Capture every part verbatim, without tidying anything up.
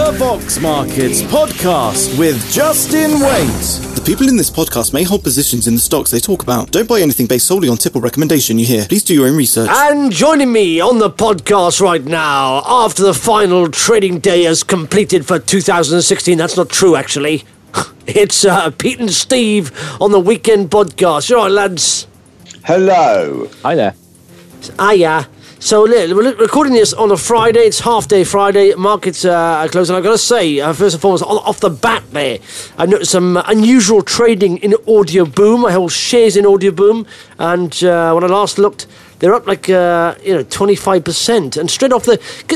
The Vox Markets Podcast with Justin Waite. The people in this podcast may hold positions in the stocks they talk about. Don't buy anything based solely on tip or recommendation you hear. Please do your own research. And joining me on the podcast right now, after the final trading day has completed for two thousand sixteen, that's not true actually, it's uh, Pete and Steve on the weekend podcast. You all right, lads? Hello. Hi there. Hiya. So we're recording this on a Friday. It's half day Friday. Markets uh, are closed, and I've got to say, uh, first and foremost, off the bat there, I noticed some unusual trading in Audio Boom. I hold shares in Audio Boom, and uh, when I last looked, they're up like uh, you know twenty-five percent, and straight off the.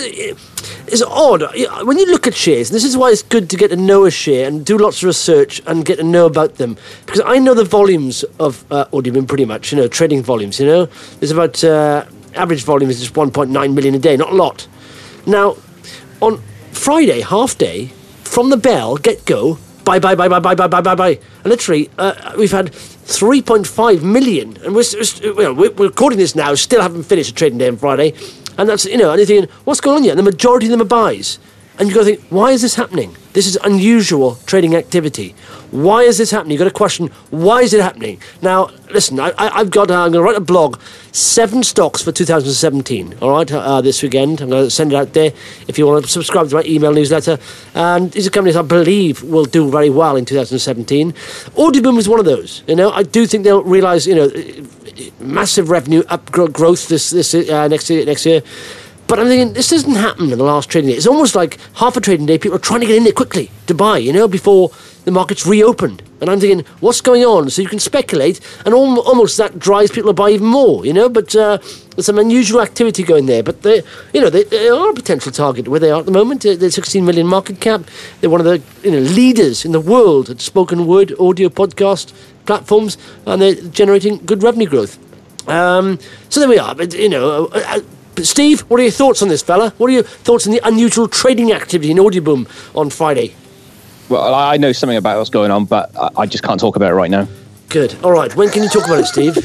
It's odd when you look at shares. This is why it's good to get to know a share and do lots of research and get to know about them, because I know the volumes of uh, Audio Boom pretty much. You know, trading volumes. You know, there's about. Uh, Average volume is just one point nine million a day, not a lot. Now, on Friday, half day, from the bell, get go, bye, bye, bye, bye, bye, bye, bye, bye, bye. And literally, uh, we've had three point five million. And we're, we're, we're recording this now, still haven't finished a trading day on Friday. And that's, you know, and you're thinking, what's going on here? And the majority of them are buys. And you've got to think, why is this happening? This is unusual trading activity. Why is this happening? You've got to question, why is it happening? Now, listen, I, I, I've got, uh, I'm going to write a blog, seven stocks for two thousand seventeen, all right, uh, this weekend. I'm going to send it out there if you want to subscribe to my email newsletter. And these are companies I believe will do very well in two thousand seventeen. Audioboom is one of those. You know, I do think they'll realise, you know, massive revenue up growth this this uh, next year, next year. But I'm thinking, this doesn't happen in the last trading day. It's almost like half a trading day, people are trying to get in there quickly to buy, you know, before the market's reopened. And I'm thinking, what's going on? So you can speculate, and al- almost that drives people to buy even more, you know. But uh, there's some unusual activity going there. But, they, you know, they, they are a potential target where they are at the moment. They're sixteen million market cap. They're one of the you know leaders in the world at spoken word audio podcast platforms, and they're generating good revenue growth. Um, so there we are. But, you know... Uh, But Steve, what are your thoughts on this, fella? What are your thoughts on the unusual trading activity in Audioboom on Friday? Well, I know something about what's going on, but I just can't talk about it right now. Good. All right. When can you talk about it, Steve?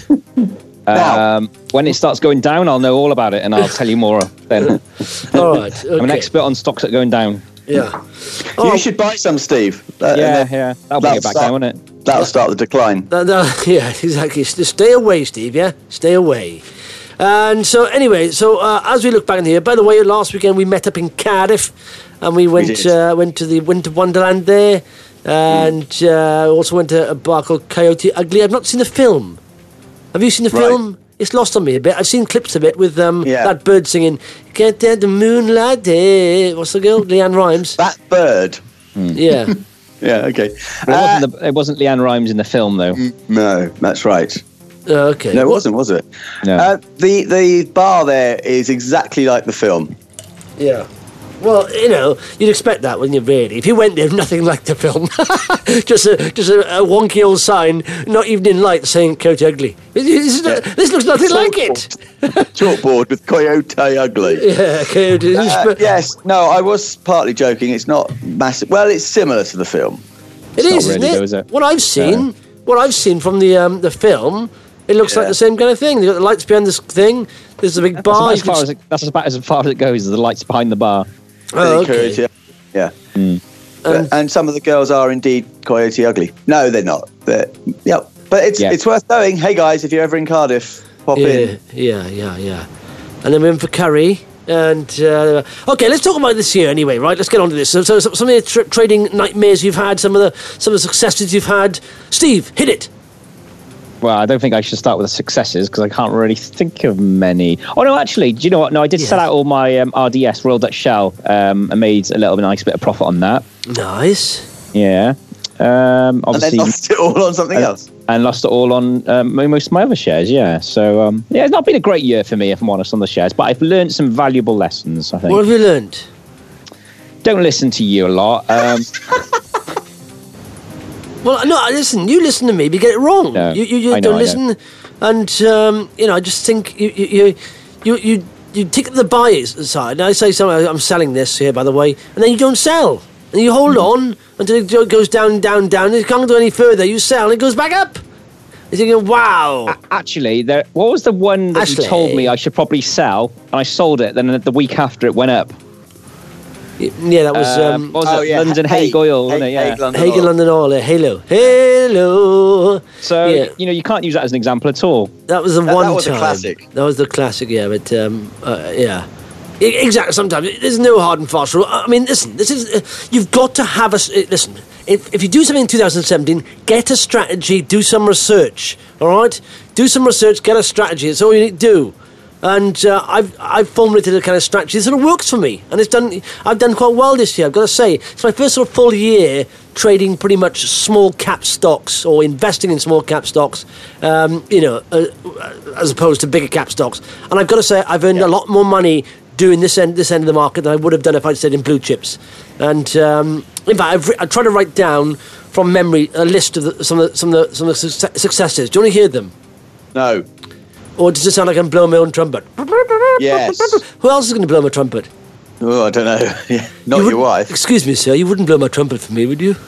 um, when it starts going down, I'll know all about it, and I'll tell you more then. All right. Okay. I'm an expert on stocks that are going down. Yeah. Oh. You should buy some, Steve. Uh, yeah, yeah. That'll bring it back start, down, won't it? That'll start the decline. That, that, yeah, exactly. Just stay away, Steve, yeah? Stay away. And so, anyway, so uh, as we look back in here, by the way, last weekend we met up in Cardiff, and we went we uh, went to the Winter Wonderland there, and mm. uh, also went to a bar called Coyote Ugly. I've not seen the film. Have you seen the right. film? It's lost on me a bit. I've seen clips of it with um, yeah. that bird singing, "Get down the moonlight day." What's the girl? Leanne Rimes. That bird. Mm. Yeah. yeah, okay. It, uh, wasn't the, it wasn't Leanne Rimes in the film, though. No, that's right. Uh, okay. No, it wasn't, was it? No. Uh, the the bar there is exactly like the film. Yeah. Well, you know, you'd expect that, wouldn't you, really? If you went there, nothing like the film. just a just a, a wonky old sign, not even in light, saying Coyote Ugly. This, is not, yeah. this looks nothing like it. Chalkboard with Coyote Ugly. Yeah, Coyote. Uh, yes, no, I was partly joking. It's not massive. Well, it's similar to the film. It it's is, not isn't really, it? though, is it? What I've seen, no. what I've seen from the um, the film, it looks yeah. like the same kind of thing. They've got the lights behind this thing. There's a big bar. That's about, as, far as it, that's about as far as it goes, the lights behind the bar. Oh, okay. Coyote, yeah. Mm. But, And, and some of the girls are indeed Coyote Ugly. No, they're not. They're, yeah, but it's yeah. it's worth knowing. Hey guys, if you're ever in Cardiff, pop yeah, in. Yeah, yeah, yeah. And then we went for curry. And uh, okay, let's talk about this year anyway, right? Let's get on to this. So, so some of the tra- trading nightmares you've had, some of the some of the successes you've had. Steve, hit it. Well, I don't think I should start with the successes because I can't really think of many. Oh, no, actually, do you know what? No, I did yes. sell out all my um, R D S, Royal Dutch Shell, um, and made a little bit nice bit of profit on that. Nice. Yeah. Um, obviously, and then lost it all on something and, else. And lost it all on um, most of my other shares, yeah. So, um, yeah, it's not been a great year for me, if I'm honest, on the shares, but I've learned some valuable lessons, I think. What have you learned? Don't listen to you a lot. Um, Well, no, listen, you listen to me, but you get it wrong. No, you you, you I know, don't I listen, and, um, you know, I just think you you you, you, you take the buyer's side. And I say, so I'm selling this here, by the way, and then you don't sell. And you hold on until it goes down, down, down, and it can't go any further. You sell, and it goes back up. You're thinking, wow. Actually, there, what was the one that Ashley. you told me I should probably sell, and I sold it, then the week after it went up? Yeah, that was Uh, um, what was Oh, it? yeah. London Hague- Hague Oil, wasn't it? Hague- Yeah. Hague London Hagen Oil. London Oil. uh, Halo, Halo. So Yeah. you know you can't use that as an example at all. That was the That- one that was a time. classic. That was the classic. Yeah, but um, uh, yeah. E- Exactly. Sometimes there's no hard and fast rule. I mean, listen. This is uh, you've got to have a s- uh, listen. If if you do something in two thousand seventeen, get a strategy. Do some research. All right. Do some research. Get a strategy. That's all you need to do. And uh, I've I've formulated a kind of strategy that sort of works for me, and it's done. I've done quite well this year. I've got to say, it's my first sort of full year trading pretty much small cap stocks or investing in small cap stocks. Um, you know, uh, as opposed to bigger cap stocks. And I've got to say, I've earned a lot more money doing this end this end of the market than I would have done if I'd stayed in blue chips. And um, in fact, I've, I tried to write down from memory a list of the, some of the, some of the, some of the success- successes. Do you want to hear them? No. Or does it sound like I'm blowing my own trumpet? Yes. Who else is going to blow my trumpet? Oh, I don't know. Yeah, Not You your wouldn't- wife. Excuse me, sir. You wouldn't blow my trumpet for me, would you?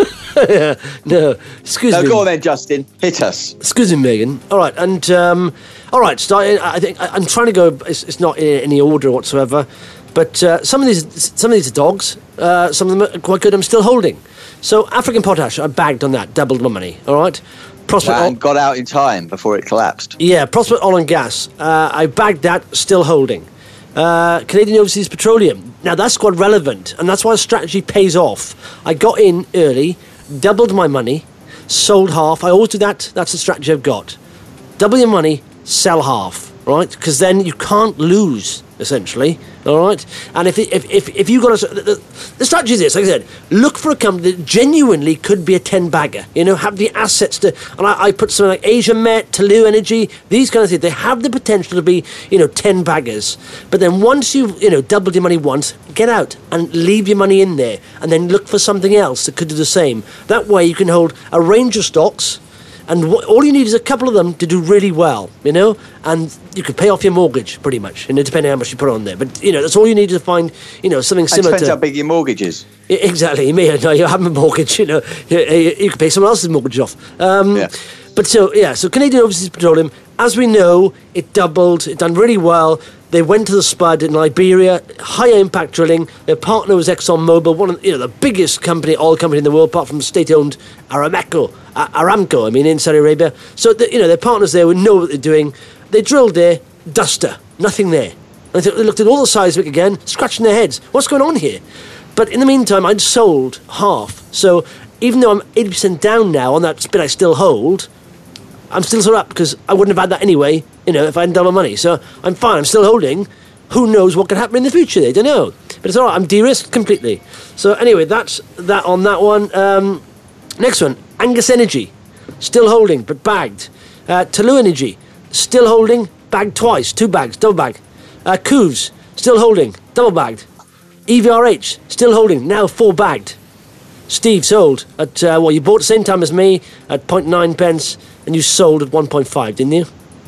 No. Excuse No, me. go on then, Justin. Hit us. Excuse me, Megan. All right, and um, all right. Starting. I think I, I'm trying to go. It's, it's not in any order whatsoever, but uh, some of these, some of these are dogs. Uh, some of them are quite good. I'm still holding. So African Potash, I bagged on that, doubled my money. All right. Prospect. And got out in time before it collapsed. Yeah, Prospect Oil and Gas. Uh, I bagged that, still holding. Uh, Canadian Overseas Petroleum. Now that's quite relevant, and that's why the strategy pays off. I got in early, doubled my money, sold half. I always do that. That's the strategy I've got. Double your money, sell half, right? Because then you can't lose, essentially, all right? And if if if, if you got a, the, the strategy is this, like I said, look for a company that genuinely could be a ten bagger. You know, have the assets to. And I, I put something like Asia Met, Tullow Energy, these kind of things. They have the potential to be, you know, ten baggers. But then once you've you know doubled your money once, get out and leave your money in there, and then look for something else that could do the same. That way, you can hold a range of stocks. And wh- all you need is a couple of them to do really well, you know, and you can pay off your mortgage pretty much, you know, depending on how much you put on there. But you know, that's all you need to find, you know, something It similar depends to. how big your mortgage is. I- Exactly, you may no, you have a mortgage, you know, you, you you can pay someone else's mortgage off. Um, Yeah. But so yeah, so Canadian Overseas Petroleum, as we know, it doubled, it done really well. They went to the spud in Liberia, high impact drilling. Their partner was ExxonMobil, one of you know the biggest company, oil company in the world, apart from state-owned Aramco, uh, Aramco. I mean, in Saudi Arabia. So the, you know their partners there would know what they're doing. They drilled there, duster, nothing there. And they looked at all the seismic again, scratching their heads. What's going on here? But in the meantime, I'd sold half. So even though I'm eighty percent down now on that bit I still hold, I'm still sort of up because I wouldn't have had that anyway, you know, if I hadn't done my money. So I'm fine. I'm still holding. Who knows what could happen in the future? They don't know. But it's all right. I'm de-risked completely. So anyway, that's that on that one. Um, next one, Angus Energy. Still holding, but bagged. Uh, Tullow Energy. Still holding, bagged twice. Two bags, double bag. Uh, Cooves. Still holding, double bagged. E V R H. Still holding, now four bagged. Steve sold at, uh, well, you bought at the same time as me at zero point nine pence, and you sold at one point five, didn't you?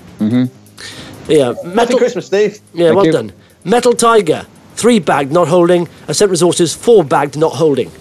Mm-hmm. Yeah. Happy Metal, Christmas, Steve. yeah, Thank well you. done. Metal Tiger, three bagged, not holding. Ascent Resources, four bagged, not holding.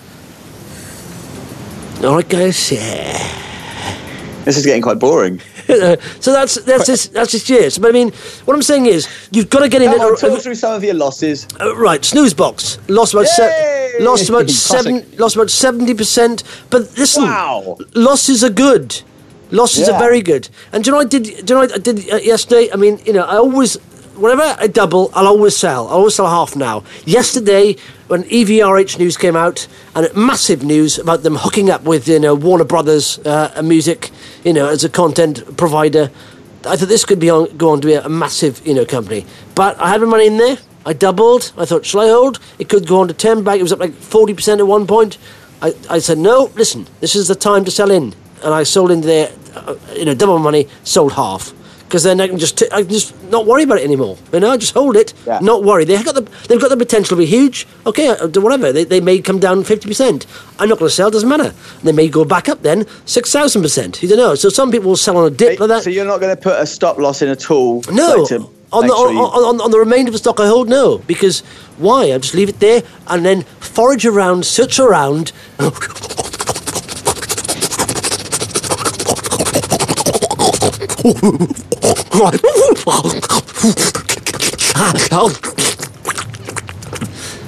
All right, guys. Yeah. This is getting quite boring. So that's that's this that's this year. So, but I mean, what I'm saying is, you've got to get in. Come it- on, talk through some of your losses. Uh, right, snooze box lost about se- Yay! lost about Classic. seven, lost about seventy percent. But listen, Wow. losses are good. Losses Yeah. are very good. And do you know what I did? Do you know what I did uh, yesterday? I mean, you know, I always, whenever I double, I'll always sell. I'll always sell half now. Yesterday, when E V R H news came out, and massive news about them hooking up with you know Warner Brothers uh, Music, you know, as a content provider. I thought this could be on, go on to be a, a massive, you know, company. But I had my money in there. I doubled. I thought, shall I hold? It could go on to ten back. It was up like forty percent at one point. I, I said, no, listen, this is the time to sell in. And I sold into there, uh, you know, double my money, sold half. Because then I can just, t- I can just not worry about it anymore. You know, just hold it, Yeah. not worry. They've got the, they've got the potential to be huge. Okay, uh, whatever. They, they may come down fifty percent. I'm not going to sell. Doesn't matter. They may go back up then six thousand percent. You don't know. So some people will sell on a dip like that. So you're not going to put a stop loss in at all? No, like, to on make the sure on, you- on, on the remainder of the stock I hold, no, because why? I just leave it there and then forage around, search around.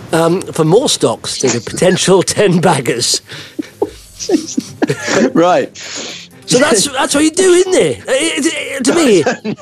Um, for more stocks, there's a potential ten baggers. Right. So that's that's what you do, isn't it? It- it- to me,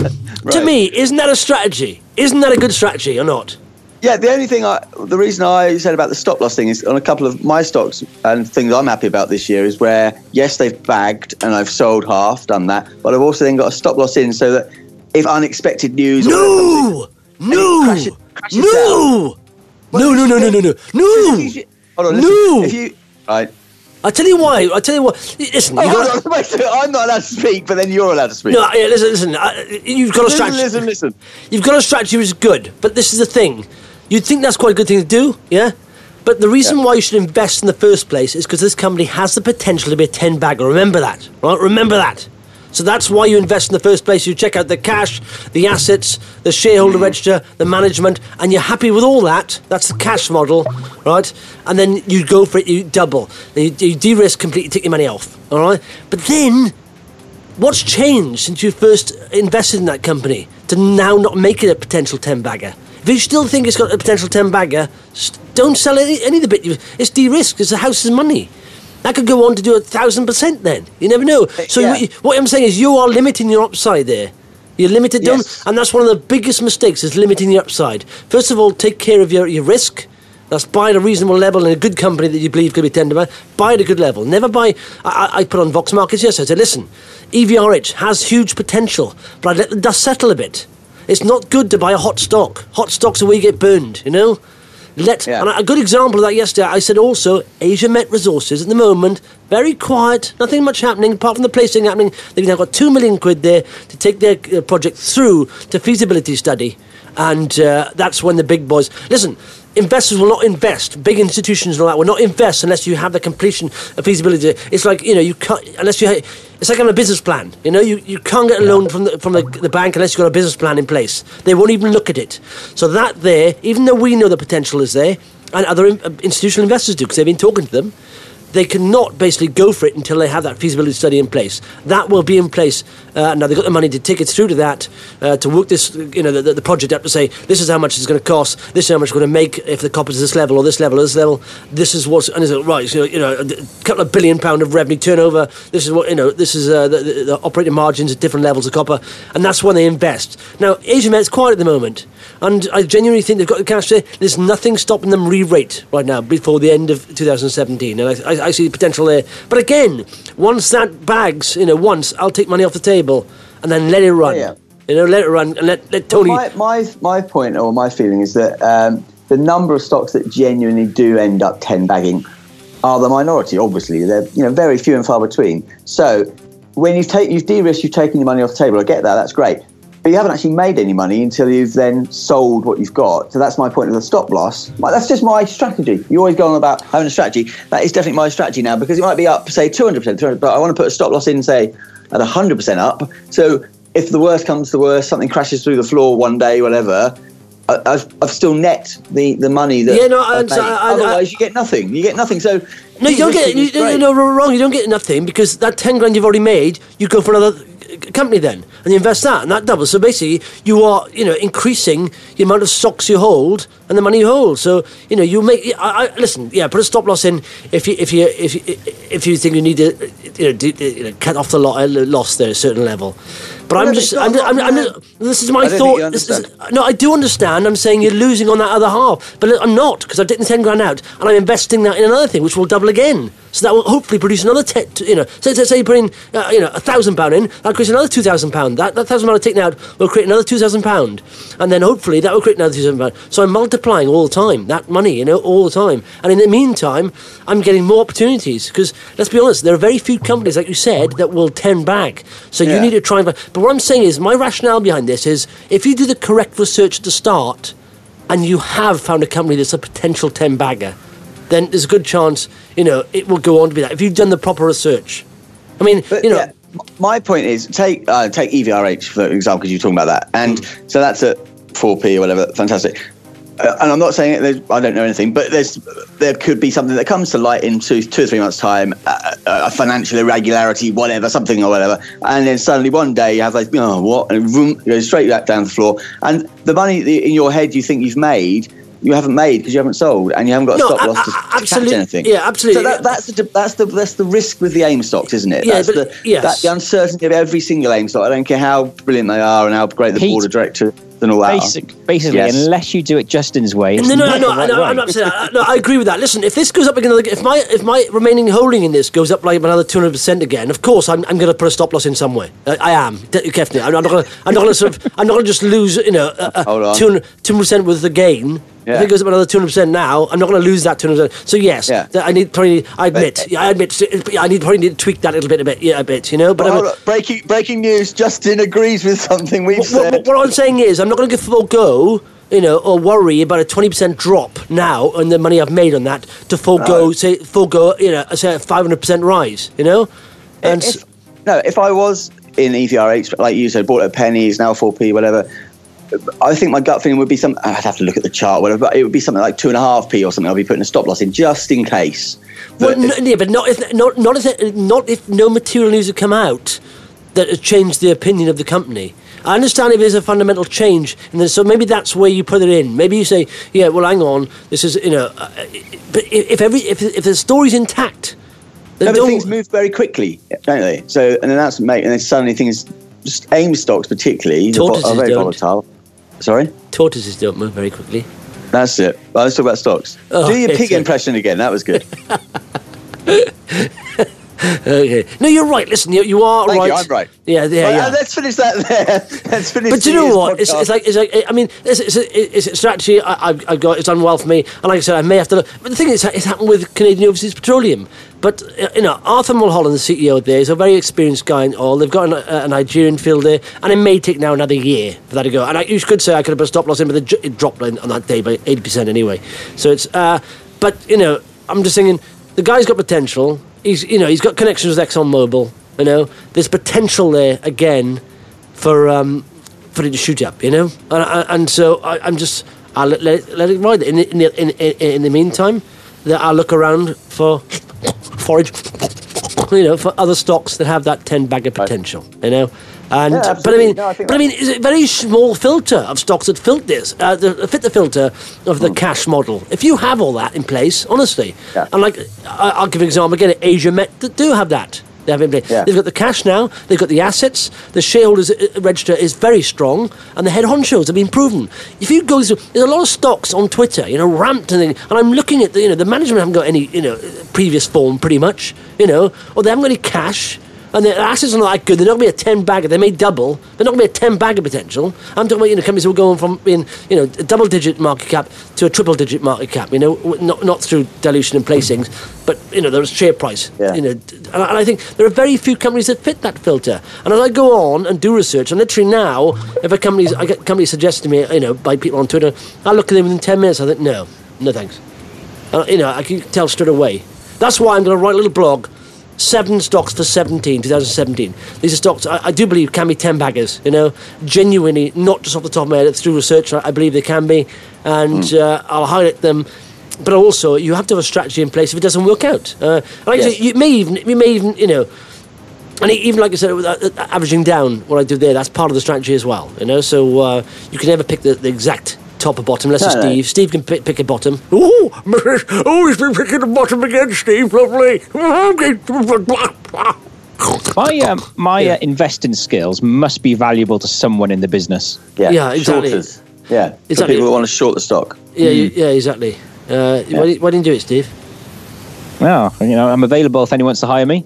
to Right. me, isn't that a strategy? Isn't that a good strategy or not? Yeah, the only thing I, the reason I said about the stop loss thing is on a couple of my stocks and things I'm happy about this year is where, yes, they've bagged and I've sold half, done that, but I've also then got a stop loss in so that if unexpected news... or No, no, crashes- crashes no, down. no, no, no, no, no, no, no. If you- Hold on, listen. No. If you... Right. I tell you why. I tell you what. Listen, you Oh, got. hold on, wait, so I'm not allowed to speak, but then you're allowed to speak. No, yeah, listen, listen. Uh, you've got a listen, strategy. listen, listen. You've got a strategy which is good, but this is the thing. You'd think that's quite a good thing to do, yeah? But the reason Yeah. why you should invest in the first place is because this company has the potential to be a ten bagger. Remember that, right? Remember that. So that's why you invest in the first place. You check out the cash, the assets, the shareholder register, the management, and you're happy with all that. That's the cash model, right? And then you go for it, you double. You, you de-risk completely, take your money off, all right? But then, what's changed since you first invested in that company to now not make it a potential ten bagger? If you still think it's got a potential ten bagger, st- don't sell any, any of the bit. You- It's de-risked. It's the house's money. That could go on to do a thousand percent then. You never know. So yeah. what, you, what I'm saying is you are limiting your upside there. You're limited, don't- Yes. and that's one of the biggest mistakes is limiting the upside. First of all, take care of your, your risk. That's buy at a reasonable level in a good company that you believe could be ten to buy. Buy at a good level. Never buy. I, I I put on Vox Markets yesterday. I said, listen, E V R H has huge potential, but I'd let the dust settle a bit. It's not good to buy a hot stock. Hot stocks are where you get burned, you know? Let Yeah. And a good example of that yesterday, I said also, Asia Met Resources at the moment, very quiet, nothing much happening, apart from the placing happening. They've now got two million quid there to take their uh, project through to feasibility study. And uh, that's when the big boys... Listen, investors will not invest. Big institutions and all that will not invest unless you have the completion of feasibility. It's like, you know, you can't... Unless you... It's like having a business plan. You know, you, you can't get a loan from the, from the, the bank unless you've got a business plan in place. They won't even look at it. So that there, even though we know the potential is there, and other in, uh, institutional investors do, because they've been talking to them, they cannot basically go for it until they have that feasibility study in place. That will be in place. Uh, now, they've got the money to take it through to that, uh, to work this, you know, the, the project up to say, this is how much it's going to cost, this is how much we're going to make if the copper's this level or this level or this level, this is what's, and it's like, right, so, you know, a couple of billion pound of revenue turnover, this is what, you know, this is uh, the, the, the operating margins at different levels of copper, and that's when they invest. Now, Asia Met's quiet at the moment, and I genuinely think they've got the cash there. There's nothing stopping them re-rate right now before the end of two thousand seventeen, and I, I, I see the potential there. But again, once that bags, you know, once, I'll take money off the table and then let it run. Oh, yeah. You know, let it run and let, let Tony... My, my my point or my feeling is that um, the number of stocks that genuinely do end up ten bagging are the minority. Obviously, they're you know very few and far between. So when you've taken you've de-risked, you've taken your money off the table. I get that. That's great. But you haven't actually made any money until you've then sold what you've got. So that's my point of the stop loss. My- That's just my strategy. You always go on about having a strategy. That is definitely my strategy now because it might be up, say, two hundred percent, two hundred, but I want to put a stop loss in, say, at one hundred percent up. So if the worst comes to worst, something crashes through the floor one day, whatever, I- I've, I've still net the, the money that Yeah, no, I I've understand. made. I- I- Otherwise, you get nothing. You get nothing. So No, you don't get. de-risking You, is great. you know, wrong. You don't get nothing because that ten grand you've already made, you go for another c- company then, and you invest that, and that doubles. So basically, you are, you know, increasing the amount of stocks you hold and the money you hold. So you know, you make. I, I listen. Yeah, put a stop loss in if you if you if you, if you think you need to, you know, do, you know cut off the lo- uh, loss there at a certain level. But Well, I'm no, just, but I'm, it's I'm, not- I'm, just, this is my I don't think thought. you This is- understand. no, I do understand. I'm saying you're losing on that other half, but I'm not because I've taken ten grand out and I'm investing that in another thing, which will double again. So that will hopefully produce another, te- t- you know, say, say, say you put in, uh, you know, a thousand pound in, that creates another two thousand pound. That that thousand pound I've taken out will create another two thousand pound, and then hopefully that will create another two thousand pound. So I'm multiplying all the time that money, you know, all the time. And in the meantime, I'm getting more opportunities because let's be honest, there are very few companies, like you said, that will ten back. So you Yeah. need to try and. But what I'm saying is, my rationale behind this is, if you do the correct research at the start, and you have found a company that's a potential ten bagger, then there's a good chance, you know, it will go on to be that. If you've done the proper research. I mean, But, you know, yeah, m- my point is, take uh, take E V R H, for example, because you're talking about that. And Hmm. so that's at four p or whatever, fantastic. Uh, and I'm not saying it, there's- I don't know anything, but there's there could be something that comes to light in two, two or three months' time, uh, a financial irregularity, whatever, something or whatever. And then suddenly one day you have like, oh, what? And vroom, it goes straight back down the floor. And the money that in your head you think you've made, you haven't made because you haven't sold, and you haven't got a No, stop I- loss I- to, to absolutely- catch anything. yeah, absolutely. So that, that's the that's the that's the risk with the AIM stocks, isn't it? Yeah, that's but- the, yes. that's the uncertainty of every single AIM stock. I don't care how brilliant they are and how great the Pete, board of directors and all that. are. Basic, basically, Yes. unless you do it Justin's way, it's No, no, no, not no, the right no, way. I'm not saying that. No, I agree with that. Listen, if this goes up again, if my if my remaining holding in this goes up like another two hundred percent again, of course I'm, I'm going to put a stop loss in some way. I, I am definitely. I'm not going to. I'm not going to sort of. I'm not going to just lose. You know, Hold on. two hundred percent with the gain. Yeah. If it goes up another two hundred percent now, I'm not going to lose that two hundred percent. So yes, Yeah. that I need probably. I admit. But- yeah, I admit. yeah, I need probably need to tweak that a little bit, a bit, yeah, a bit. You know, but Well, I'm. hold on. breaking breaking news. Justin agrees with something we've What, said. what, what I'm saying is, I'm not going to forego, you know, or worry about a twenty percent drop now and the money I've made on that to forego, No. say, forego, you know, say a five hundred percent rise, you know? And if, no, if I was in E V R H, like you said, bought it at pennies, now four p, whatever, I think my gut feeling would be some. I'd have to look at the chart, whatever, but it would be something like two and a half p or something. I'll be putting a stop loss in just in case. well, But no, if- yeah, but not if not not if it, not if no material news had come out that has changed the opinion of the company. I understand if there's a fundamental change, and then, so maybe that's where you put it in. Maybe you say, yeah, well, hang on, this is, you know, uh, but if if every if if the story's intact, then no, but don't- things move very quickly, don't they? So an announcement made, and then suddenly things, just AIM stocks particularly, are vo- Tortoises are very don't. volatile. Sorry, tortoises don't move very quickly. that's it. Well, let's talk about stocks. Oh, Do your it's pig a- impression again. That was good. Okay. No, you're right. Listen, you, you are Thank right. you, I'm right. Yeah, yeah, Well, yeah. uh, let's finish that there. Let's finish. But do you know this what? It's, podcast. it's like it's like I mean, it's, it's, it's a strategy I, I've, I've got. It's done well for me, and like I said, I may have to. Look. But the thing is, it's happened with Canadian Overseas Petroleum. But uh, you know, Arthur Mulholland, the C E O there, is a very experienced guy in oil. They've got a, a Nigerian field there, and it may take now another year for that to go. And I, you could say I could have put a stop loss in, but it, it dropped on that day by eighty percent anyway. So it's. Uh, but you know, I'm just thinking the guy's got potential. He's, you know, he's got connections with ExxonMobil. You know, there's potential there again for um, for it to shoot up. You know, and, and and so I, I'm just I'll let, let, it, let it ride. In the, in, the, in, in, in the meantime, that I'll look around for forage, you know, for other stocks that have that ten bagger potential. You know. And Yeah, but I absolutely. mean, No, I think but I that- mean, it's a very small filter of stocks that fit this, uh, the, fit the filter of the cash model. If you have all that in place, honestly, Yeah. and like I, I'll give you an example again, Asia Met that do have that. They have it in place. Yeah. They've got the cash now. They've got the assets. The shareholders uh, register is very strong, and the head honchos have been proven. If you go through, there's a lot of stocks on Twitter, you know, ramped and thing, and I'm looking at the, you know, the management haven't got any, you know, previous form pretty much, you know, or they haven't got any cash. And their assets are not that good. They're not going to be a ten bagger. They may double. They're not going to be a ten bagger potential. I'm talking about, you know, companies who are going from being, you know, a double digit market cap to a triple digit market cap. You know, w- not not through dilution and placings, but you know, there's share price. Yeah. You know, d- and I, and I think there are very few companies that fit that filter. And as I go on and do research, and literally now, if a company's, I get companies suggested to me, you know, by people on Twitter, I look at them within ten minutes. I think, no, no thanks. Uh, you know, I can tell straight away. That's why I'm going to write a little blog. Seven stocks for seventeen, twenty seventeen. These are stocks I, I do believe can be ten baggers, you know, genuinely, not just off the top of my head, it's through research, I, I believe they can be, and Mm. uh, I'll highlight them. But also, you have to have a strategy in place if it doesn't work out. Uh, like I Yes. say, you may even, you may even, you know, and even like I said, with, uh, uh, averaging down what I do there, that's part of the strategy as well, you know. So uh, you can never pick the, the exact top or bottom, unless No, it's no. Steve. Steve can pick, pick a bottom. Ooh, oh, he's been picking the bottom again, Steve. Lovely. My um, my Yeah. uh, investing skills must be valuable to someone in the business. Yeah, Yeah, exactly. Shorters. Yeah, for Exactly. people who want to short the stock. Yeah, you- yeah, exactly. Uh, Why, di- why didn't you do it, Steve? Well, you know, I'm available if anyone wants to hire me.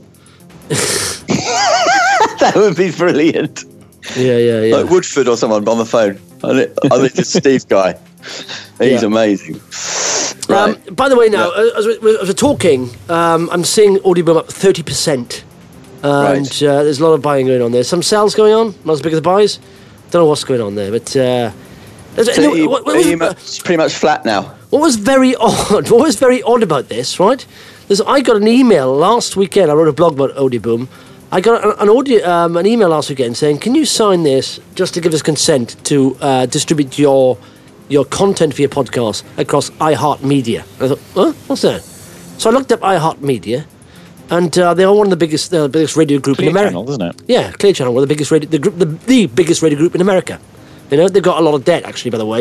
That would be brilliant. Yeah, yeah, yeah. Like Woodford or someone on the phone. I think I think it's Steve guy. He's Yeah. amazing. Right. Um, by the way, now uh, as, we, as we're talking, um, I'm seeing Audioboom up thirty percent, and Right. uh, there's a lot of buying going on there. Some sales going on, not as big as the buys. Don't know what's going on there, but uh, there's- so no, are you, what, what are was, you much, pretty much flat now? what was very odd? What was very odd about this, right? There's, I got an email last weekend. I wrote a blog about Audioboom. I got an, an audio, um, an email last weekend saying, "Can you sign this just to give us consent to uh, distribute your your content for your podcast across iHeartMedia?" And I thought, "Huh? What's that?" So I looked up iHeartMedia, and uh, they are one of the biggest, uh, biggest radio group Clear in America. Channel, isn't it? Yeah, Clear Channel, one of the biggest radio, the, group, the, the biggest radio group in America. You know, they've got a lot of debt, actually, by the way.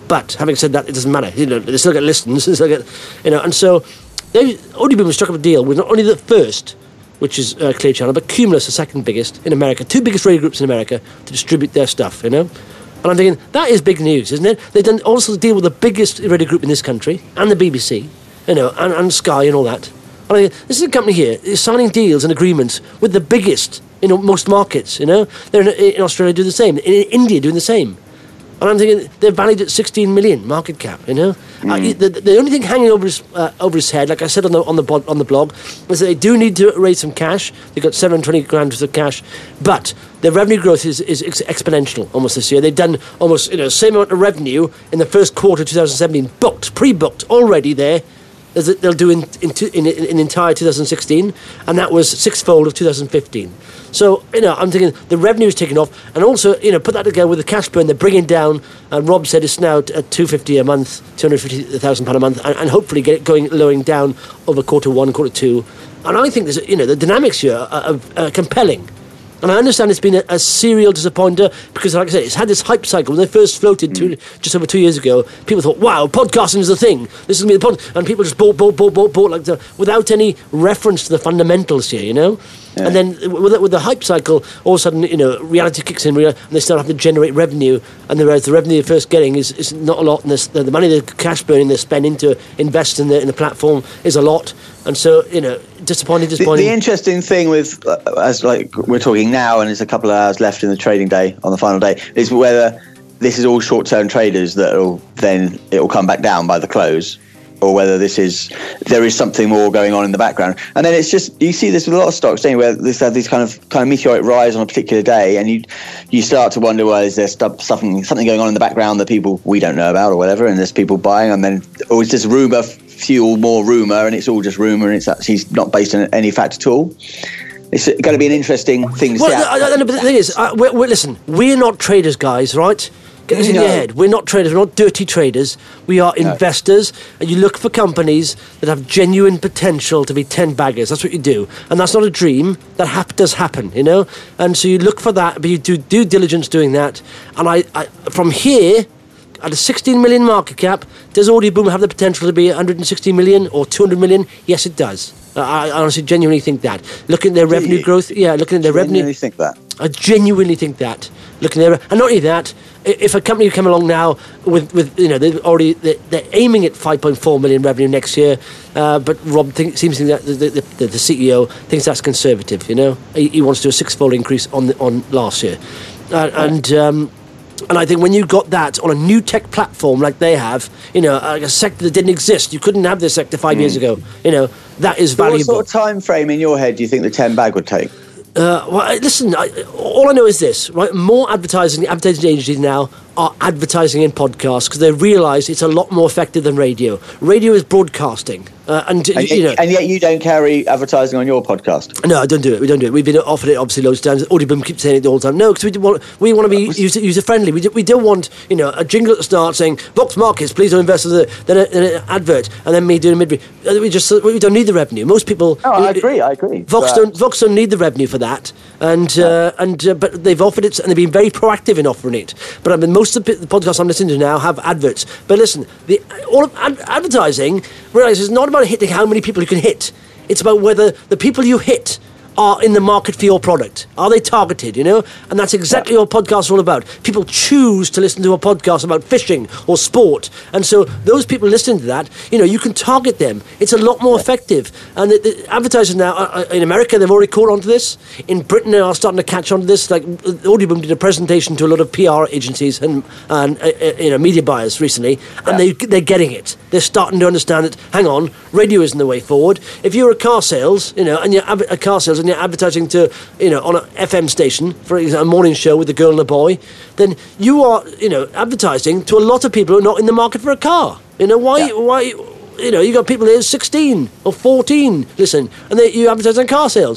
But having said that, it doesn't matter. You know, they still get listens. They still get, you know, and so they Audioboom struck up a deal with not only the first, which is uh, Clear Channel, but Cumulus, the second biggest in America, two biggest radio groups in America to distribute their stuff. You know. And I'm thinking, that is big news, isn't it? They've done also deal with the biggest radio group in this country, and the B B C, you know, and, and Sky and all that. And I think, this is a company here is signing deals and agreements with the biggest in most markets, you know. They're in, in Australia doing the same, in India doing the same. And I'm thinking, they're valued at sixteen million market cap, you know. Mm. Uh, the, the only thing hanging over his, uh, over his head, like I said on the on the bod, on the blog, is that they do need to raise some cash. They've got seven hundred twenty grand worth of cash, but their revenue growth is, is ex- exponential almost this year. They've done almost, you know, same amount of revenue in the first quarter of twenty seventeen, booked, pre-booked already there, as they'll do in in, in, in entire two thousand sixteen, and that was sixfold of two thousand fifteen. So, you know, I'm thinking the revenue is taking off, and also, you know, put that together with the cash burn, they're bringing down, and Rob said it's now at two hundred fifty a month, two hundred fifty thousand pounds a month, and, and hopefully get it going, lowering down over quarter one, quarter two. And I think, there's, you know, the dynamics here are, are, are compelling. And I understand it's been a, a serial disappointer because, like I said, it's had this hype cycle. When they first floated mm. two, just over two years ago, people thought, wow, podcasting is the thing. This is going to be the pod. And people just bought, bought, bought, bought, bought like the, without any reference to the fundamentals here, you know? Yeah. And then with the, with the hype cycle, all of a sudden, you know, reality kicks in and they start having to generate revenue. And whereas the revenue they're first getting is, is not a lot. And the, the money, the cash burning they're spending to invest in the, in the platform is a lot. And so, you know, disappointing, disappointing. The, the interesting thing with, uh, as like we're talking now, and there's a couple of hours left in the trading day on the final day, is whether this is all short-term traders that will then it will come back down by the close, or whether this is there is something more going on in the background. And then it's just you see this with a lot of stocks, don't you, where this have these kind of kind of meteoric rise on a particular day, and you you start to wonder, well, is there stuff, something something going on in the background that people we don't know about or whatever, and there's people buying, and then or is this rumor fuel more rumour, and it's all just rumour, and it's actually not based on any fact at all. It's going to be an interesting thing to well, see. I, I, I, but the thing is, uh, we're, we're, listen, we're not traders, guys, right? Get this in no. your head. We're not traders. We're not dirty traders. We are no. investors, and you look for companies that have genuine potential to be ten baggers. That's what you do, and that's not a dream. That hap- does happen, you know. And so you look for that, but you do due diligence doing that. And I, I from here, at a sixteen million market cap, does Audioboom have the potential to be one hundred sixty million or two hundred million? Yes, it does. Uh, I honestly genuinely think that. Looking at their do revenue you? growth, yeah, looking at their genuinely revenue. think that? I genuinely think that. Looking at their, and not only that, if a company come along now with, with you know, they've already they're, they're aiming at five point four million revenue next year, uh, but Rob think, seems to think that the, the, the C E O thinks that's conservative. You know, he, he wants to do a six-fold increase on the, on last year, uh, and. Um, And I think when you got that on a new tech platform like they have, you know, like a sector that didn't exist, you couldn't have this sector five mm. years ago. You know, that is valuable. So what sort of time frame in your head do you think the ten bag would take? Uh, well, listen, I, all I know is this, right? More advertising, advertising agencies now are advertising in podcasts because they realise it's a lot more effective than radio. Radio is broadcasting. Uh, and, and, you know, and yet you don't carry advertising on your podcast? No, I don't do it. We don't do it. We've been offered it obviously loads of times. Audioboom keeps saying it all the time. No, because we want we want to be user, user friendly. We do, we don't want, you know, a jingle at the start saying Vox Markets, please don't invest in the then, a, then an advert, and then me doing a mid. We just we don't need the revenue. Most people. Oh, I agree. I agree. Vox but... don't Vox don't need the revenue for that, and uh, and uh, but they've offered it and they've been very proactive in offering it. But I mean, most of the podcasts I'm listening to now have adverts. But listen, the all of ad- advertising realize it's not about hitting how many people you can hit. It's about whether the people you hit are in the market for your product. Are they targeted, you know? And that's exactly yeah. what podcasts are all about. People choose to listen to a podcast about fishing or sport. And so those people listening to that, you know, you can target them. It's a lot more yeah. effective. And the, the advertisers now, uh, in America, they've already caught on to this. In Britain, they are starting to catch on to this. Like, Audioboom did a presentation to a lot of P R agencies and, and uh, you know, media buyers recently, and yeah. they, they're getting it. They're starting to understand that, hang on, radio isn't the way forward. If you're a car sales, you know, and you're ab- a car sales and you're advertising to, you know, on an F M station, for example, a morning show with a girl and a boy, then you are, you know, advertising to a lot of people who are not in the market for a car. You know, why, yeah. why, you know, you got people here sixteen or fourteen, listen, and they, you advertise on car sales.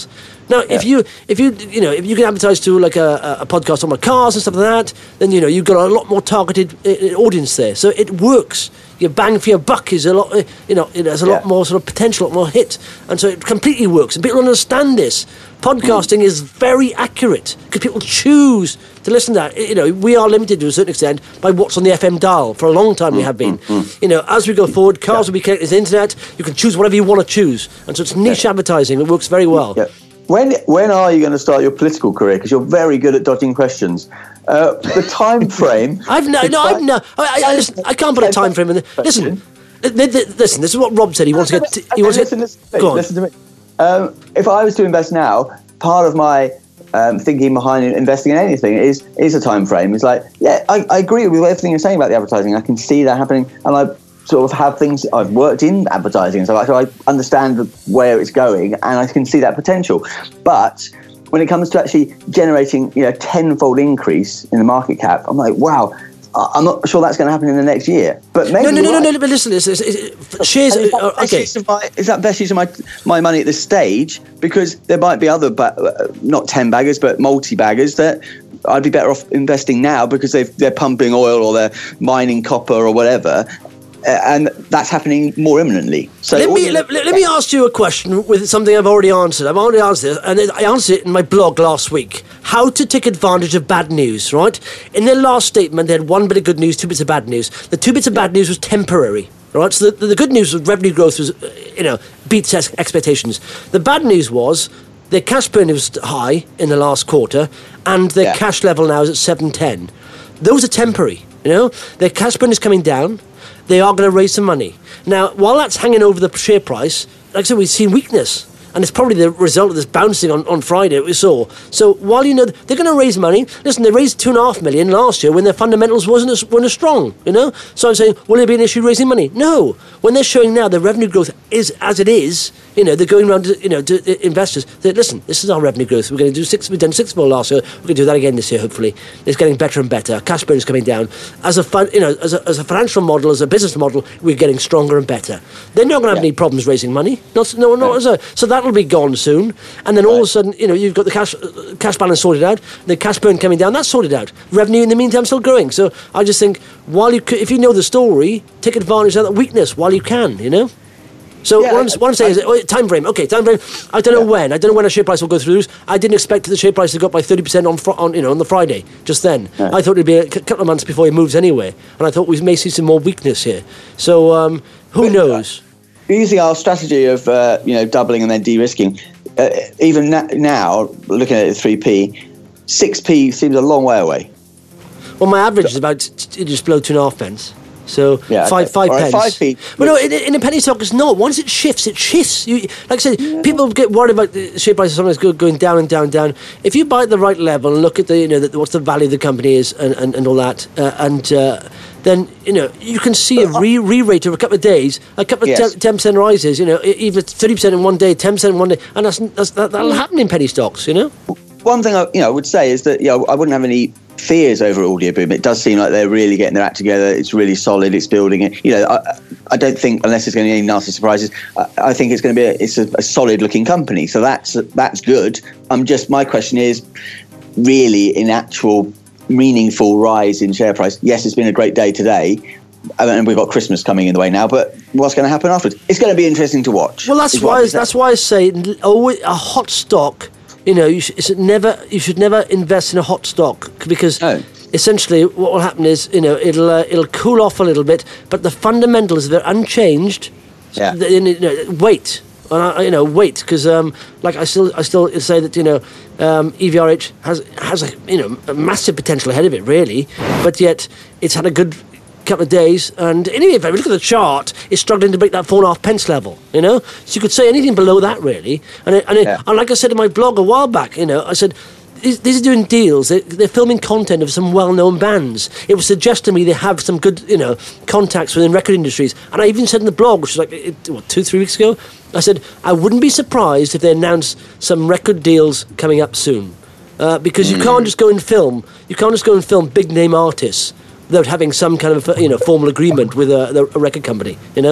Now, if Yeah. you if you you know if you can advertise to like a, a podcast on my cars and stuff like that, then you know you've got a lot more targeted uh, audience there. So it works. Your bang for your buck is a lot. uh, You know, it has a lot Yeah. more sort of potential, a lot more hit, and so it completely works. And people understand this. Podcasting is very accurate because people choose to listen to that. You know, we are limited to a certain extent by what's on the F M dial. For a long time, we have been. You know, as we go forward, cars will be connected to the internet. You can choose whatever you want to choose, and so it's niche advertising. It works very well. Yeah. When when are you going to start your political career? Because you're very good at dodging questions. Uh, the time frame. I've no, the no, ti- I've no. I, I, listen, I can't put a time frame in there. Listen, th- th- th- listen. This is what Rob said. He wants to get. T- he Okay, wants listen, to listen, get. Go on. listen to me. Um, if I was to invest now, part of my um, thinking behind investing in anything is is a time frame. It's like, yeah, I, I agree with everything you're saying about the advertising. I can see that happening, and I sort of have things. I've worked in advertising, so I, so I understand where it's going, and I can see that potential. But when it comes to actually generating, you know, tenfold increase in the market cap, I'm like, wow. I- I'm not sure that's going to happen in the next year. But maybe No, no, no, you're no, right. no. But listen, listen, listen, listen shares. And is, that Uh, best okay. use of my, is that best use of my my money at this stage? Because there might be other, ba- uh, not ten baggers, but multi baggers that I'd be better off investing now because they've, they're pumping oil or they're mining copper or whatever, uh, and that's happening more imminently. So Let all me you- let, let me ask you a question with something I've already answered. I've already answered it, and I answered it in my blog last week. How to take advantage of bad news, right? In their last statement, they had one bit of good news, two bits of bad news. The two bits of bad news was temporary, right? So the, the good news was revenue growth was, uh, you know, beats ex- expectations. The bad news was their cash burn was high in the last quarter, and their Yeah. cash level now is at seven ten. Those are temporary, you know? Their cash burn is coming down. They are going to raise some money. Now, while that's hanging over the share price, like I said, we've seen weakness. And it's probably the result of this bouncing on, on Friday that we saw. So while you know they're going to raise money, listen, they raised two and a half million last year when their fundamentals wasn't as, weren't as strong, you know? So I'm saying, will there be an issue raising money? No. When they're showing now their revenue growth is as it is, you know, they're going around to, you know, to uh, investors. They listen, this is our revenue growth. We're going to do six, we've done six more last year. We're going to do that again this year, hopefully. It's getting better and better. Cash burn is coming down. As a fun, you know, as a, as a financial model, as a business model, we're getting stronger and better. They're not going to have Yeah. any problems raising money. Not, no, no, Yeah. so, so that'll be gone soon. And then all of a Right. sudden, you know, you've got the cash uh, cash balance sorted out, the cash burn coming down, that's sorted out. Revenue in the meantime still growing. So I just think, while you, c- if you know the story, take advantage of that weakness while you can, you know? So Yeah, what, I'm, I- what I'm saying is, oh, time frame, okay, time frame, I don't know Yeah. when, I don't know when a share price will go through. I didn't expect the share price to go up by thirty percent on, fr- on, you know, on the Friday, just then. Yeah. I thought it'd be a c- couple of months before it moves anyway, and I thought we may see some more weakness here. So um, who But, uh, knows? using our strategy of uh, you know, doubling and then de-risking, uh, even na- now looking at it at three p, six p seems a long way away. Well, my average is about t- t- just below two and a half pence. So Yeah, five okay. five All right, pence. five p. Well, no, in, in a penny stock, it's not. Once it shifts, it shifts. You, like I said, people get worried about the share prices sometimes go, going down and down and down. If you buy at the right level and look at the, you know, the, what's the value of the company is and, and, and all that, uh, and uh, then you know you can see a re re-rate over a couple of days, a couple of Yes. ten percent rises. You know, e- even thirty percent in one day, ten percent in one day, and that's, that's that, that'll happen in penny stocks. You know. One thing I, you know, I would say is that, you know, I wouldn't have any fears over Audio Boom. It does seem like they're really getting their act together. It's really solid. It's building it. You know, I, I don't think, unless there's going to be any nasty surprises, I, I think it's going to be a, it's a, a solid looking company. So that's that's good. I'm just, my question is, really, in actual meaningful rise in share price. Yes, it's been a great day today. And we've got Christmas coming in the way now, but what's going to happen afterwards? It's going to be interesting to watch. Well, that's is what why I'm saying. that's why I say always a hot stock. You know, you should never you should never invest in a hot stock because No. essentially what will happen is, you know, it'll uh, it'll cool off a little bit, but the fundamentals, they're unchanged. Yeah. They- you know, wait, and I, you know, wait, because um, like I still I still say that, you know, um, E V R H has has a, you know, a massive potential ahead of it, really, but yet it's had a good couple of days, and anyway, if I look at the chart, it's struggling to break that four and a half pence level, you know. So you could say anything below that, really. And it, and, it, Yeah. and like I said in my blog a while back, you know, I said these, these are doing deals. They, they're filming content of some well-known bands. It would suggest to me they have some good, you know, contacts within record industries. And I even said in the blog, which was like it, what, two, three weeks ago, I said I wouldn't be surprised if they announce some record deals coming up soon, uh, because you can't just go and film. You can't just go and film big-name artists without having some kind of, you know, formal agreement with a, a record company, you know?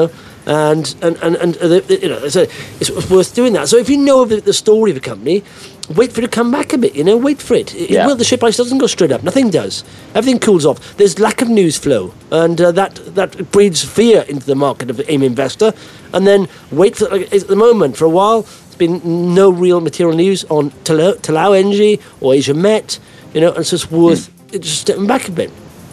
And and and, and uh, the, you know, so it's worth doing that. So if you know the, the story of a company, wait for it to come back a bit. You know, wait for it. it Yeah. Well, the share price doesn't go straight up. Nothing does. Everything cools off. There's lack of news flow, and uh, that that breeds fear into the market of the A I M investor. And then wait for like, at the moment for a while. There's been no real material news on Talau, Talau Energy or Asia Met. You know, and so it's worth mm. it just stepping back a bit.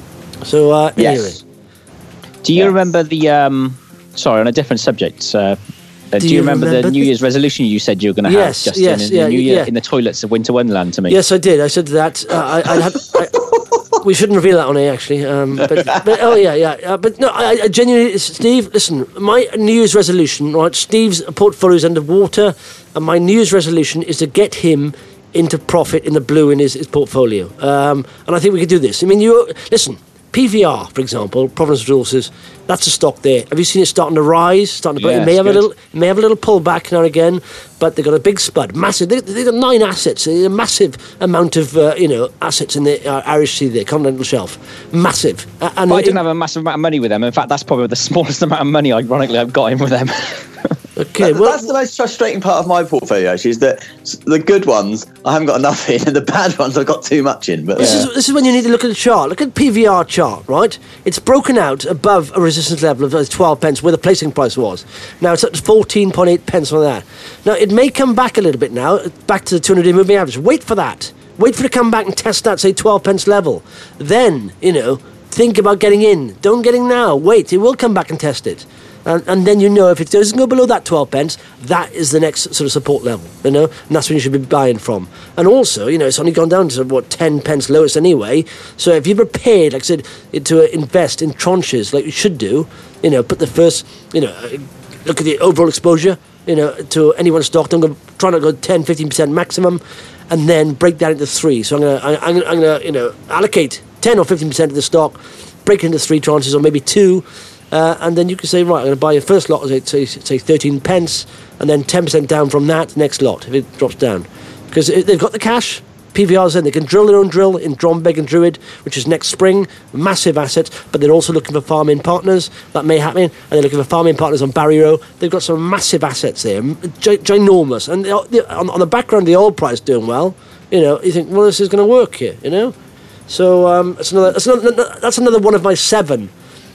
So uh, Yes. anyway, Do you Yeah. remember the? Um, sorry, on a different subject. Uh, uh, do, you you remember, remember the New the- Year's resolution you said you were going to Yes, have, Justin, yes, in yeah, the New Year yeah. in the toilets of Winter Wonderland to me? yes, I did. I said that. Uh, I, I had. I, we shouldn't reveal that on air, actually. Um, but, but oh yeah, yeah. Uh, but no, I, I genuinely, Steve. Listen, my New Year's resolution, right? Steve's portfolio is underwater, and my New Year's resolution is to get him into profit in the blue in his, his portfolio. Um, and I think we could do this. I mean, you listen. P V R, for example, Providence Resources, that's a stock there. Have you seen it starting to rise? Starting to, Yeah, it may it's have a good. little, it may have a little pullback now and again, but they've got a big spud, massive. They, they've got nine assets, a massive amount of uh, you know assets in the uh, Irish Sea, there, continental shelf, massive. Uh, and But I it- didn't have a massive amount of money with them. In fact, that's probably the smallest amount of money, ironically, I've got in with them. okay, That- well, that's the most frustrating part of my portfolio, actually, is that s- the good ones I haven't got enough in, and the bad ones I've got too much in. But This yeah. is this is when you need to look at the chart. Look at the P V R chart, right? It's broken out above a resistance level of uh, twelve pence, where the placing price was. Now it's up to fourteen point eight pence on that. Now it may come back a little bit now, back to the two hundred day moving average. Wait for that. Wait for it to come back and test that, say, twelve pence level. Then, you know, think about getting in. Don't get in now. Wait, it will come back and test it. And, and then you know if it doesn't go below that twelve pence, that is the next sort of support level, you know, and that's when you should be buying from. And also, you know, it's only gone down to what ten pence lowest anyway. So if you're prepared, like I said, to uh, invest in tranches like you should do, you know, put the first, you know, uh, look at the overall exposure, you know, to any one stock. Don't go trying to go ten, fifteen percent maximum, and then break that into three. So I'm gonna, I, I'm gonna, I'm gonna, you know, allocate ten or fifteen percent of the stock, break it into three tranches or maybe two. Uh, and then you can say, right, I'm going to buy your first lot, say, say, say thirteen pence, and then ten percent down from that next lot if it drops down. Because they've got the cash, P V Rs in, they can drill their own drill in Drombeg and Druid, which is next spring, massive assets, but they're also looking for farm-in partners, that may happen, and they're looking for farm-in partners on Barry Row. They've got some massive assets there, gi- ginormous, and the, the, on, on the background of the oil price doing well, you know, you think, well, this is going to work here, you know? So um, that's, another, that's, another, that's another one of my seven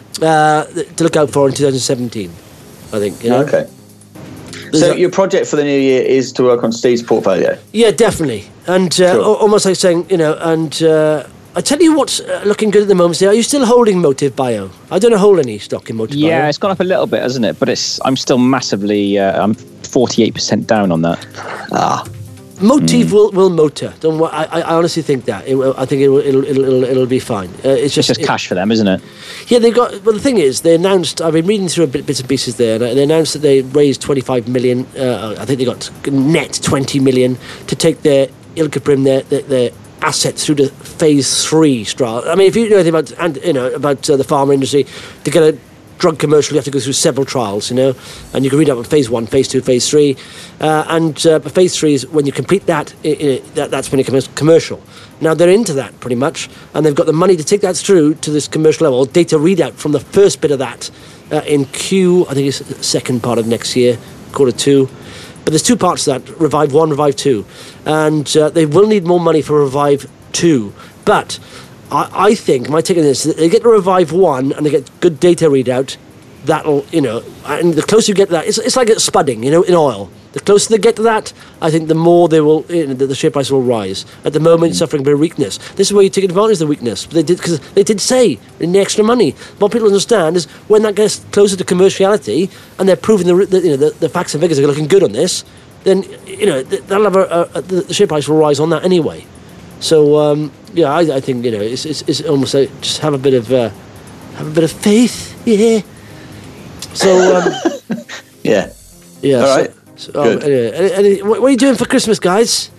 Uh, to look out for in twenty seventeen, I think. You know? Okay. There's So a- your project for the new year is to work on Steve's portfolio. Yeah, definitely. And uh, Sure. al- almost like saying, you know, and uh, I tell you what's uh, looking good at the moment, Steve. Are you still holding Motive Bio? I don't hold any stock in Motive Bio. Yeah, it's gone up a little bit, hasn't it? But it's I'm still massively. Uh, I'm forty-eight percent down on that. Ah, Motive will, will motor. Don't wor- I, I I honestly think that. It will, I think it will, it'll, it'll, it'll, it'll be fine. Uh, it's It's just, just it- cash for them, isn't it? Yeah, they got. Well, the thing is, they announced. I've been reading through a bit, bits and pieces there. And they announced that they raised twenty-five million. Uh, I think they got net twenty million to take their Ilkaprim, their, their their assets through to phase three trial. I mean, if you know anything about and you know about uh, the pharma industry, to get a drug commercial, you have to go through several trials, you know, and you can read up on phase one, phase two, phase three, uh, and uh, but phase three is when you complete that, it, it, that that's when it becomes commercial. Now they're into that pretty much, and they've got the money to take that through to this commercial level. Data readout from the first bit of that uh, in Q, I think it's the second part of next year, quarter two. But there's two parts to that: Revive One, Revive Two, and uh, they will need more money for Revive Two, but. I, I think my take on this, they get to Revive One and they get good data readout. That'll, you know, and the closer you get to that, it's, it's like it's spudding, you know, in oil. The closer they get to that, I think the more they will, you know, the, the share price will rise. At the moment, it's suffering a bit of weakness. This is where you take advantage of the weakness. They did because they did say in the extra money. What people understand is when that gets closer to commerciality and they're proving the, the you know the, the facts and figures are looking good on this, then you know that'll have a, a, a, the share price will rise on that anyway. So um, yeah, I, I think you know it's, it's, it's almost like just have a bit of uh, have a bit of faith, yeah. So um, yeah. yeah. All so, right. So, um, Good. anyway, any, any, what, what are you doing for Christmas, guys?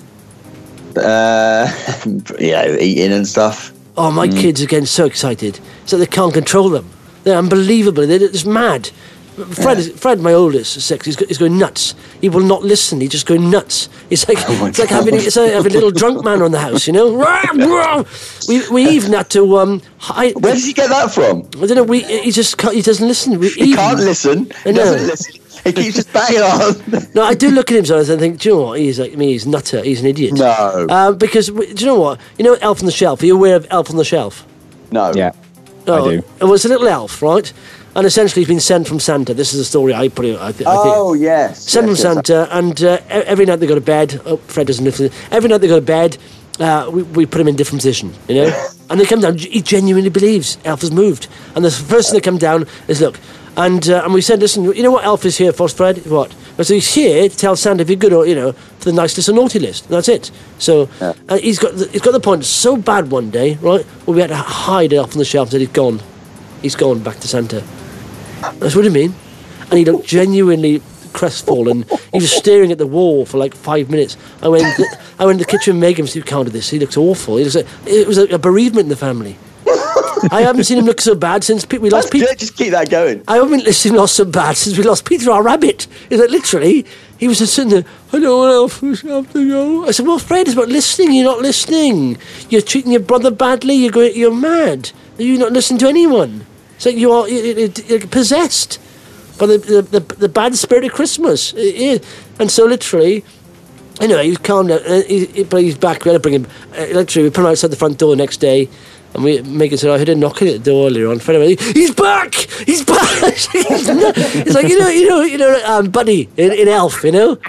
Uh, yeah, eating and stuff. Oh, my kids are getting so excited, so they can't control them. They're unbelievable. They're just mad. Fred, is, Fred, my oldest, is six. He's, go, he's going nuts. He will not listen. He's just going nuts. It's like Oh it's like having it's like having a little drunk man on the house, you know. we we even had to um. Hide, Where did you get that from? I don't know. We he just can't, he doesn't listen. We He even, can't listen. I He know. doesn't listen. He keeps just banging on. No, I do look at him sometimes and think, do you know what? He's like me. He's nutter. He's an idiot. No. Uh, because do you know what? You know Elf on the Shelf. Are you aware of Elf on the Shelf? No. Yeah, Oh, I do. It was a little elf, right? And essentially, he's been sent from Santa. This is a story I put it. I, th- I think. Oh, yes. Sent yes, from yes. Santa, and uh, e- every night they go to bed. Oh, Fred doesn't listen. Every night they go to bed, uh, we, we put him in a different position, you know. And they come down. He genuinely believes Elf has moved. And the first thing they come down is look. And uh, and we said, listen, you know what Elf is here for, Fred? What? So he's here to tell Santa if you're good or you know for the nice list or naughty list. And that's it. So Yeah. uh, he's got the, he's got the point so bad one day, right? Where we had to hide Elf on the Shelf. That he's gone. He's gone back to Santa. That's what I mean. And he looked genuinely crestfallen. He was staring at the wall for like five minutes. I went, I went to the kitchen and Megan said, counted this. He looks awful. He looks like, it was a, a bereavement in the family. I haven't seen him look so bad since Pe- we lost That's Peter. good. Just keep that going. I haven't seen him lost so bad since we lost Peter our rabbit. Is that literally? He was just sitting there. I don't want Elf have to go. I said, well, Fred, it's about listening. You're not listening. You're treating your brother badly. You're going. You're mad. You're not listening to anyone. It's like you are you're, you're possessed by the, the, the, the bad spirit of Christmas. It is. And so literally, anyway, he was calmed down. Uh, he, he, but he's back. We had to bring him. Uh, literally, we put him outside the front door the next day. And we Megan said, I heard a knocking at the door earlier on. Fred went, he's back! He's back! It's like, you know, you know, you know, um, Buddy in, in Elf, you know?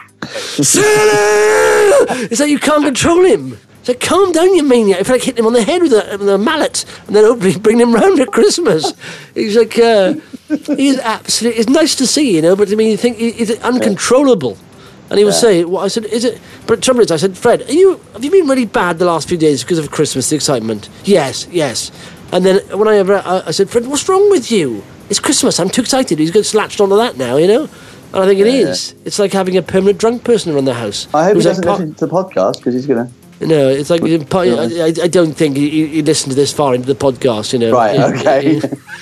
Santa! It's like you can't control him. It's like, calm down, you maniac. I feel like hitting him on the head with a, with a mallet and then hopefully bring him round at Christmas. He's like, uh, he's absolutely, it's nice to see, you know, but I mean, you think he- he's uncontrollable. And he would say, well, I said, is it, but the trouble is, I said, Fred, are you, have you been really bad the last few days because of Christmas, the excitement? Yes, yes. And then when I, I, I said, Fred, what's wrong with you? It's Christmas, I'm too excited. He's got latched onto that now, you know? And I think it Yeah, is. It's like having a permanent drunk person around the house. I hope he Who's like doesn't part- listen to the podcast because he's going to. No, it's like I, I don't think he, he listened to this far into the podcast. You know, Right, okay.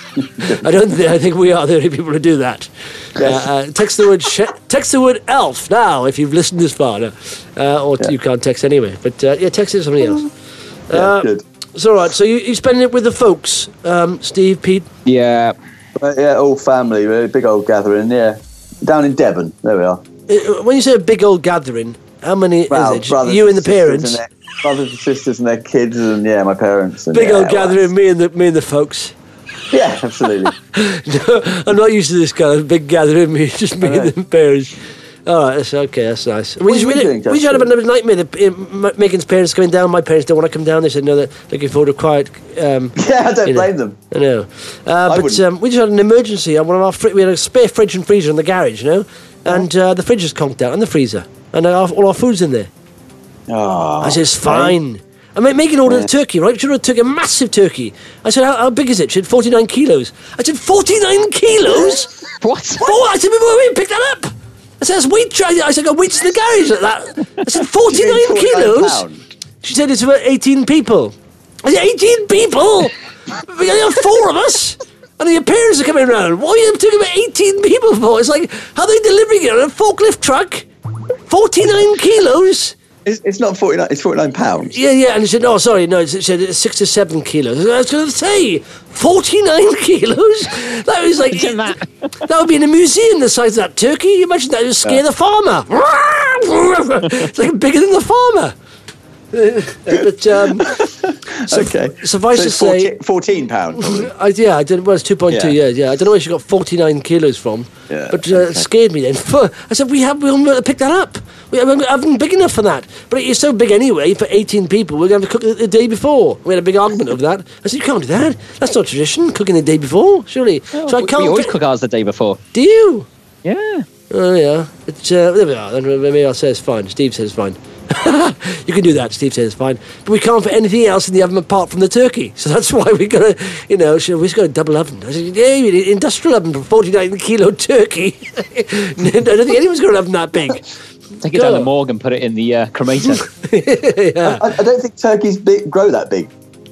I don't. Think, I think we are the only people who do that. Yes. Uh, uh, text the word sh- text the word elf now if you've listened this far, no. uh, or Yeah. you can't text anyway. But uh, yeah, text it to somebody else. Yeah, Uh, good. It's all right. So you you spending it with the folks, um, Steve, Pete. Yeah. But yeah, all family, really big old gathering, yeah. Down in Devon, there we are. Uh, When you say a big old gathering, how many Well, is it? brothers You and the sisters parents. and their- brothers and sisters and their kids, and yeah, my parents. And, Big yeah, old well, gathering, me and the me and the folks. Yeah, absolutely. No, I'm not used to this kind of big gathering. Me, just me I and the parents. All right, that's okay. That's nice. We What just, are we, you did- doing, we just had a Justin? bit of a nightmare. The, uh, M- Megan's parents coming down. My parents don't want to come down. They said no. They're looking forward to quiet. Um, Yeah, I don't you know. blame them. I know. Uh, but wouldn't. um, we just had an emergency on one of our. Fri- we had a spare fridge and freezer in the garage, you know, and uh, the fridge is conked out and the freezer, and our, all our food's in there. Oh, I said, it's fine. I mean, Megan ordered Yeah. a turkey, right? She ordered a turkey, a massive turkey. I said, how, how big is it? She had forty-nine kilos. I said, forty-nine kilos? What? Oh, I said, wait, wait, wait, pick that up. I said, that's weight. tra- I said, I got weights in the garage like that. I said, forty-nine forty-nine kilos? pound? She said, it's about eighteen people. I said, eighteen people? We only have four of us. And your parents are coming around. What are you talking about eighteen people for? It's like, how are they delivering it on a forklift truck? forty-nine kilos? It's, it's not forty-nine, it's forty-nine pounds. Yeah, yeah, and he said, no, sorry, no, it said it's six to seven kilos. I was going to say, forty-nine kilos? That was like, Imagine that. that would be in a museum the size of that turkey. Imagine that, it would scare the farmer. It's like bigger than the farmer. But, um, Okay. suffice So to it's say- fourteen, fourteen pounds. probably. I, yeah, I did, well, it's two point two, yeah. Yeah. yeah, I don't know where she got forty-nine kilos from, Yeah, but uh, okay. it scared me then. I said, we have, we'll pick that up. We haven't, haven't big enough for that. But it's so big anyway, for eighteen people, we're going to have to cook the, the day before. We had a big argument over that. I said, you can't do that. That's not tradition, cooking the day before, surely. so I we, can't we always fit- cook ours the day before. Do you? Yeah. Oh, yeah. It's, uh, there we are. Then maybe I'll say it's fine. Steve says it's fine. You can do that, Steve says it's fine. But we can't put anything else in the oven apart from the turkey. So that's why we got to, you know, so we've got a double oven. I said, yeah, you need an industrial oven for forty-nine kilo turkey. I don't think anyone's got an oven that big. Take it down Go. the morgue and put it in the uh, cremator. Yeah. I, I don't think turkeys big, grow that big.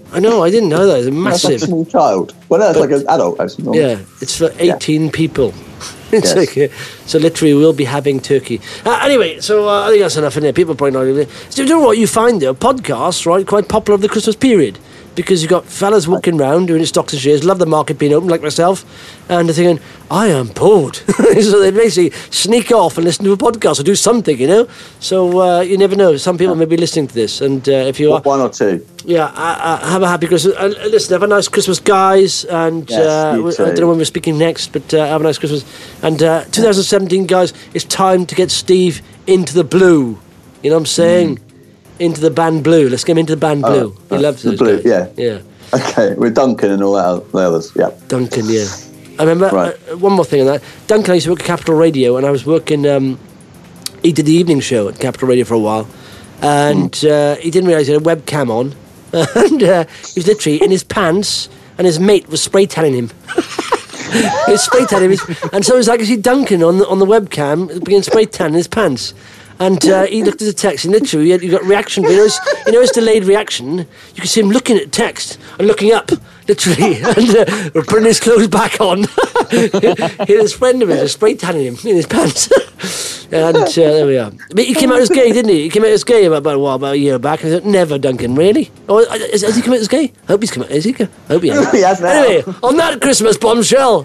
I know, I didn't know that. It's That's massive. like a small child. Well, no, it's like an adult. Actually. Yeah, it's for eighteen people. It's Yes. like, uh, so literally we'll be having turkey. Uh, anyway, so uh, I think that's enough in there. People probably not. So you know what you find though? Podcasts, right, quite popular over the Christmas period. Because you've got fellas walking around doing stocks and shares, love the market being open like myself, and they're thinking, I am bored. So they basically sneak off and listen to a podcast or do something, you know? So uh, you never know. Some people may be listening to this, and uh, if you are... One or two. Yeah, uh, uh, have a happy Christmas. Uh, listen, have a nice Christmas, guys. And Yes, uh, you I too. don't know when we're speaking next, but uh, have a nice Christmas. And uh, twenty seventeen, guys, it's time to get Steve into the blue. You know what I'm saying? Mm. Into the band Blue. Let's get him into the band Blue. Oh, he loves the those Blue, guys. yeah. Yeah. Okay, with Duncan and all that, the others, yeah. Duncan, yeah. I remember Right. uh, one more thing on that. Duncan, I used to work at Capital Radio, and I was working. Um, he did the evening show at Capital Radio for a while, and Mm. uh, he didn't realise he had a webcam on, and uh, he was literally in his pants, and his mate was spray tanning him. He was spray tanning him, and so it was like I see Duncan on the, on the webcam being spray tan in his pants. And uh, he looked at the text, and literally, he had, you got reaction. You know, his, you know his delayed reaction. You could see him looking at text and looking up, literally, and uh, putting his clothes back on. He had his friend of his was spray tanning him in his pants. And uh, there we are. But he came out as gay, didn't he? He came out as gay about, about a while, about a year back. And I said, never, Duncan, really? Oh, has, has he come out as gay? I hope he's come out. Is he? I hope he has. He has now. Anyway, on that Christmas bombshell,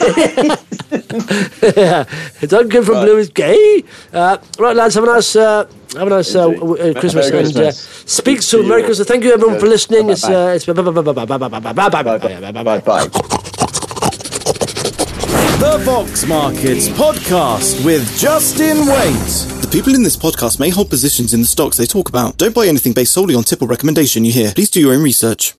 yeah, Duncan from Right. Blue is gay. Uh, right, lads, have a nice, uh, have a nice uh, w- uh, Christmas, Merry and uh, Christmas. speak soon. See Merry you. Christmas. Thank you, everyone, for listening. It's Bye-bye. uh, it's bye bye bye bye bye bye bye bye bye bye bye bye bye bye. Bye. The Vox Markets Podcast with Justin Waite. The people in this podcast may hold positions in the stocks they talk about. Don't buy anything based solely on tip or recommendation you hear. Please do your own research.